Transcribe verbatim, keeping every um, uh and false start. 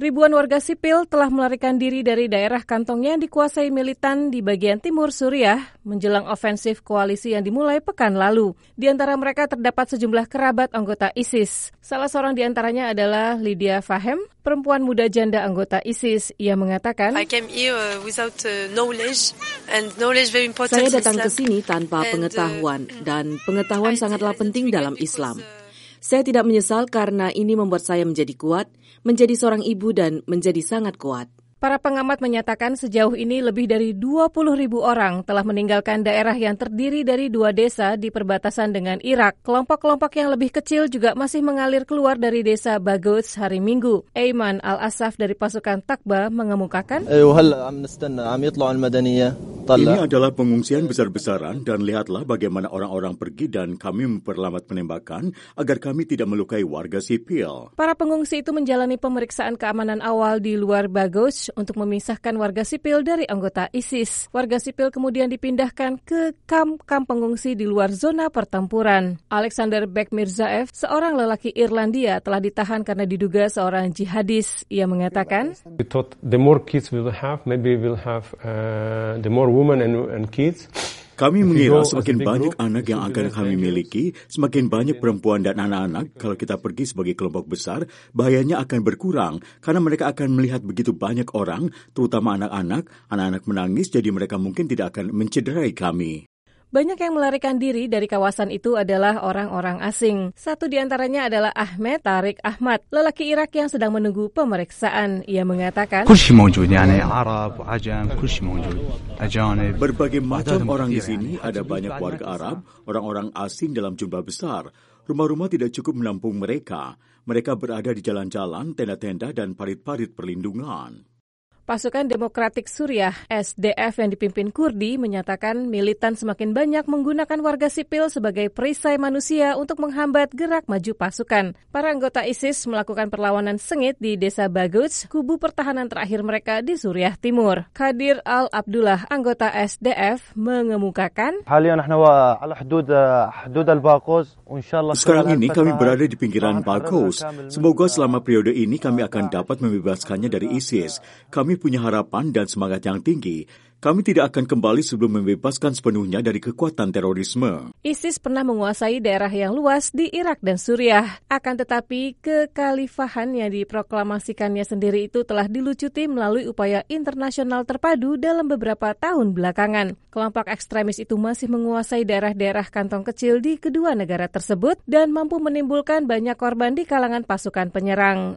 Ribuan warga sipil telah melarikan diri dari daerah kantongnya yang dikuasai militan di bagian timur Suriah menjelang ofensif koalisi yang dimulai pekan lalu. Di antara mereka terdapat sejumlah kerabat anggota ISIS. Salah seorang di antaranya adalah Lydia Fahem, perempuan muda janda anggota ISIS. Ia mengatakan, I came here without knowledge and knowledge very important. Saya datang ke sini tanpa pengetahuan dan pengetahuan sangatlah penting dalam Islam. Saya tidak menyesal karena ini membuat saya menjadi kuat, menjadi seorang ibu dan menjadi sangat kuat. Para pengamat menyatakan sejauh ini lebih dari dua puluh ribu orang telah meninggalkan daerah yang terdiri dari dua desa di perbatasan dengan Irak. Kelompok-kelompok yang lebih kecil juga masih mengalir keluar dari desa Baghouz hari Minggu. Ayman Al-Asaf dari pasukan Takba mengemukakan, ini adalah pengungsian besar-besaran dan lihatlah bagaimana orang-orang pergi dan kami memperlambat penembakan agar kami tidak melukai warga sipil. Para pengungsi itu menjalani pemeriksaan keamanan awal di luar Baghouz untuk memisahkan warga sipil dari anggota ISIS. Warga sipil kemudian dipindahkan ke kamp-kamp pengungsi di luar zona pertempuran. Alexander Bekmirzaev, seorang lelaki Irlandia, telah ditahan karena diduga seorang jihadis. Ia mengatakan, We thought the more kids we will have, maybe we'll have uh, the more women and, and kids. Kami mengira semakin banyak anak yang akan kami miliki, semakin banyak perempuan dan anak-anak. Kalau kita pergi sebagai kelompok besar, bahayanya akan berkurang karena mereka akan melihat begitu banyak orang, terutama anak-anak. Anak-anak menangis, jadi mereka mungkin tidak akan mencederai kami. Banyak yang melarikan diri dari kawasan itu adalah orang-orang asing. Satu di antaranya adalah Ahmed Tariq Ahmad, lelaki Irak yang sedang menunggu pemeriksaan. Ia mengatakan, berbagai macam orang di sini, ada banyak warga Arab, orang-orang asing dalam jumlah besar. Rumah-rumah tidak cukup menampung mereka. Mereka berada di jalan-jalan, tenda-tenda, dan parit-parit perlindungan. Pasukan Demokratik Suriah S D F yang dipimpin Kurdi menyatakan militan semakin banyak menggunakan warga sipil sebagai perisai manusia untuk menghambat gerak maju pasukan. Para anggota ISIS melakukan perlawanan sengit di desa Baghouz, kubu pertahanan terakhir mereka di Suriah Timur. Kadir Al-Abdullah, anggota S D F, mengemukakan, sekarang ini kami berada di pinggiran Baghouz. Semoga selama periode ini kami akan dapat membebaskannya dari ISIS. Kami punya harapan dan semangat yang tinggi. Kami tidak akan kembali sebelum membebaskan sepenuhnya dari kekuatan terorisme. ISIS pernah menguasai daerah yang luas di Irak dan Suriah. Akan tetapi, kekhalifahan yang diproklamasikannya sendiri itu telah dilucuti melalui upaya internasional terpadu dalam beberapa tahun belakangan. Kelompok ekstremis itu masih menguasai daerah-daerah kantong kecil di kedua negara tersebut dan mampu menimbulkan banyak korban di kalangan pasukan penyerang.